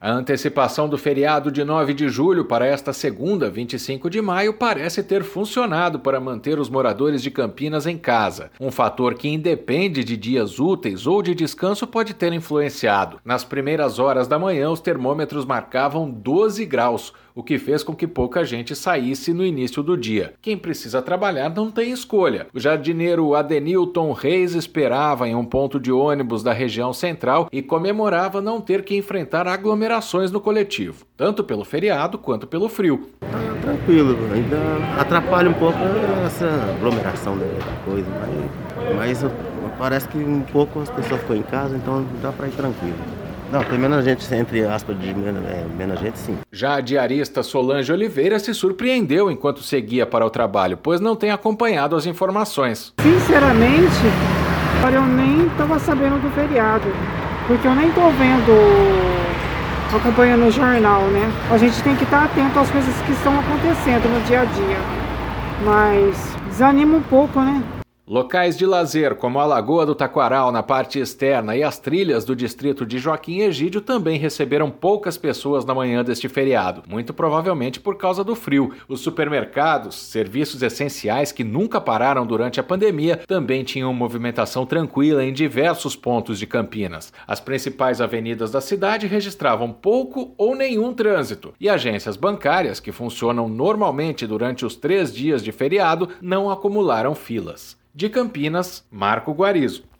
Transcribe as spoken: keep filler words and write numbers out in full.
A antecipação do feriado de nove de julho para esta segunda, vinte e cinco de maio, parece ter funcionado para manter os moradores de Campinas em casa. Um fator que independe de dias úteis ou de descanso pode ter influenciado. Nas primeiras horas da manhã, os termômetros marcavam doze graus, o que fez com que pouca gente saísse no início do dia. Quem precisa trabalhar não tem escolha. O jardineiro Adenilton Reis esperava em um ponto de ônibus da região central e comemorava não ter que enfrentar aglomerações no coletivo, tanto pelo feriado quanto pelo frio. Tá tranquilo, ainda atrapalha um pouco essa aglomeração da coisa, mas, mas parece que um pouco as pessoas ficam em casa, então dá para ir tranquilo. Não, tem menos gente, entre aspas, de menos, é, menos gente, sim. Já a diarista Solange Oliveira se surpreendeu enquanto seguia para o trabalho, pois não tem acompanhado as informações. Sinceramente, eu nem estava sabendo do feriado, porque eu nem estou vendo, acompanhando o jornal, né? A gente tem que estar atento às coisas que estão acontecendo no dia a dia, mas desanima um pouco, né? Locais de lazer, como a Lagoa do Taquaral na parte externa e as trilhas do distrito de Joaquim Egídio também receberam poucas pessoas na manhã deste feriado, muito provavelmente por causa do frio. Os supermercados, serviços essenciais que nunca pararam durante a pandemia, também tinham movimentação tranquila em diversos pontos de Campinas. As principais avenidas da cidade registravam pouco ou nenhum trânsito, e agências bancárias, que funcionam normalmente durante os três dias de feriado, não acumularam filas. De Campinas, Marco Guarizo.